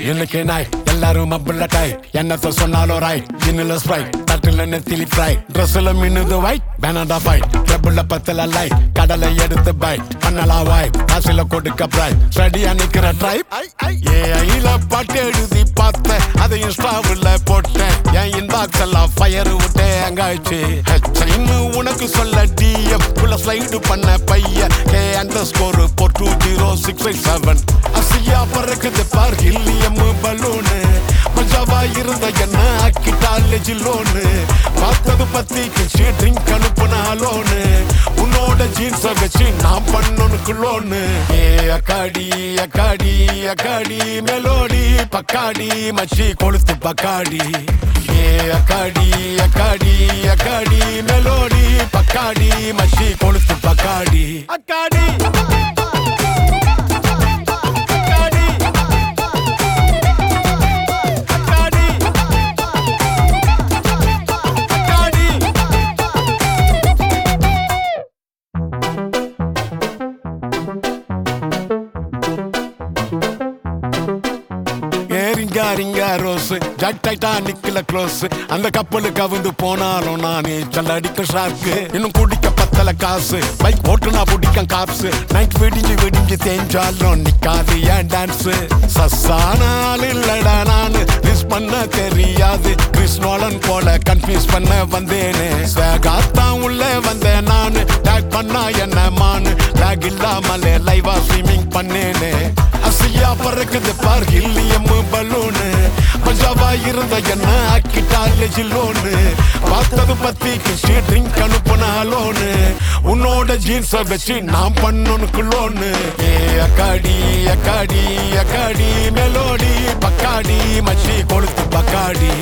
இன்னைக்கு நாய் எல்லாரும் மப்புள்ள டாய் என்னத்த சொன்னாலும் ராய் இன்னில ஸ்ப்ரைட் தட்டுல நெத்திலி ஃப்ரை ட்ரெஸ்ல மின்னுது வைட் பேனடா ஃபைட் ட்ரபுள்ள பத்தல லைட் கடலை எடுத்து பைட் பண்ணலாம் வாய் காசுல கொடுக்க பிரைட் ஸ்டடியா நிக்கிற ட்ரைப் ஏஐல பாட்டு எழுதி பார்த்தேன் அதை இன்ஸ்டாவில் போட்டேன் என் இன்பாக்ஸ் எல்லாம் ஃபயர் விட்டேன் அங்காச்சு ஹெச்ஐன்னு உனக்கு சொல்ல டிஎம் உள்ள ஸ்லைடு பண்ண பையன் கே அந்த ஸ்கோர் 42067 அசியா பறக்குது பார் ஹில்லியம் பலூனு மஜாவா இருந்த என்ன ஆக்கிட்டாலே ஜில்லோனு பார்த்தது பத்தி கிச்சு ட்ரிங்க் அனுப்புனாலோனு உன்னோட ஜீன்ஸ் வச்சு நான் பண்ணனுக்கு லோனு ஏ அக்காடி அக்காடி அக்காடி மெலோடி பக்காடி மச்சி கொளுத்து பக்காடி ஏ அக்காடி அக்காடி அக்காடி மெலோடி பக்காடி மச்சி கொளுத்து பக்காடி அக்காடி ரிங்கா ரோஸ் ஜட் டைட்டானிக்ல க்ளோஸ் அந்த கப்பலுக்கு அவுந்து போனாலும் நானே சல்ல அடிக்க ஷார்க்கு இன்னும் குடிக்க பத்தல காசு பைக் ஓட்டுனா பிடிக்க காப்ஸ் நைட் வெடிஞ்சு தேஞ்சாலும் நிக்காது ஏன் டான்ஸ் சசானால் இல்லடா நானு மிஸ் பண்ண தெரியாது கிறிஸ்னோலன் போல கன்ஃபியூஸ் பண்ண வந்தேனே சேகாத்தான் உள்ள வந்தேன் நானு டேக் பண்ணா என்ன மானு லேக் இல்லாமலே லைவா ஸ்ட்ரீமிங் பண்ணேனே அசியா பறக்குது பார் ஹில்லியம் பலூனு மஜாவா இருந்த என்ன ஆக்கிட்டாலே ஜில்லோனு பார்த்தது பத்தி கிச்சு ட்ரிங்க் அனுப்புனாலோனு உன்னோட ஜீன்ஸ் வச்சு நான் பண்ணனுக்கு லோனு ஏ அக்காடி அக்காடி அக்காடி மெலோடி பக்காடி மச்சி கொளுத்து பக்காடி